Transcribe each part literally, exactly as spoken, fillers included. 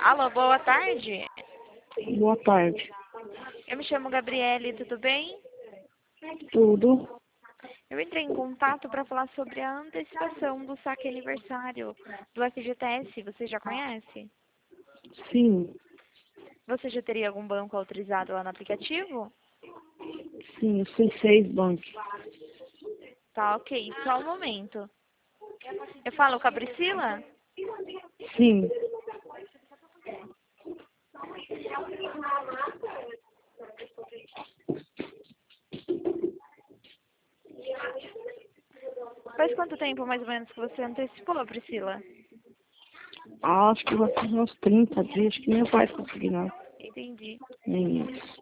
Alô, boa tarde. Boa tarde. Eu me chamo Gabriele, tudo bem? Tudo? Eu entrei em contato para falar sobre a antecipação do saque aniversário do F G T S. Você já conhece? Sim, Você já teria algum banco autorizado lá no aplicativo? sim, o C seis Bank. Tá, ok. Só um momento. Eu falo com a Priscila? Sim, Faz quanto tempo mais ou menos que você antecipou, Priscila? acho que vai fazer uns trinta dias, acho que nem vai conseguir não. Entendi. Nem isso.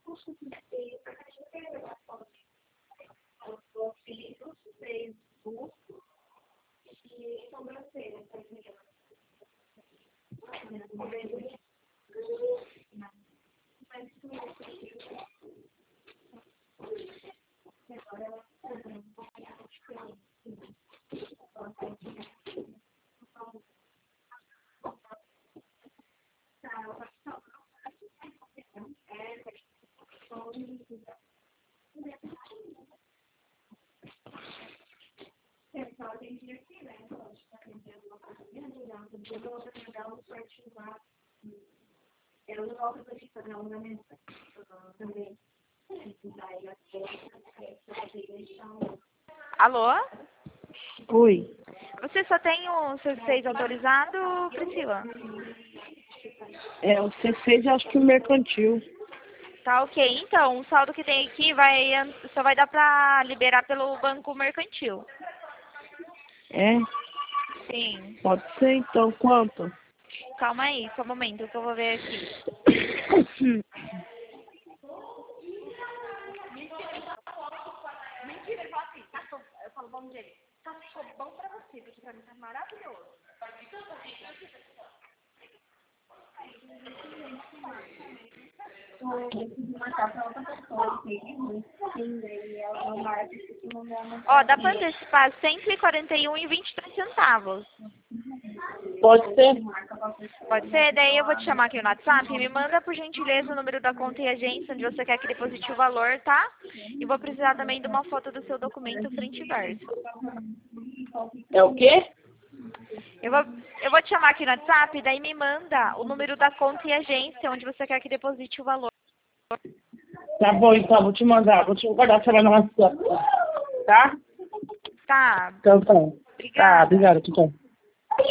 Alô? Oi, Você só tem o C seis autorizado, Priscila? é o C seis, acho que o mercantil. Tá, ok. Então, o saldo que tem aqui vai, só vai dar pra liberar pelo banco mercantil. É? Sim. Pode ser então, quanto? Calma aí, só um momento que eu vou ver aqui. Ó, dá pra antecipar cento e quarenta e um e vinte e três centavos. Pode ser? Pode ser? Daí eu vou te chamar aqui no WhatsApp e me manda, por gentileza, o número da conta e agência onde você quer que deposite o valor, tá? E vou precisar também de uma foto do seu documento frente e verso. É o quê? Eu vou, eu vou te chamar aqui no WhatsApp, daí me manda o número da conta e agência onde você quer que deposite o valor. Tá bom, então, vou te mandar, vou te guardar você vai no WhatsApp. Tá? Tá, Então tá. Tá, obrigada. obrigado, tudo bom.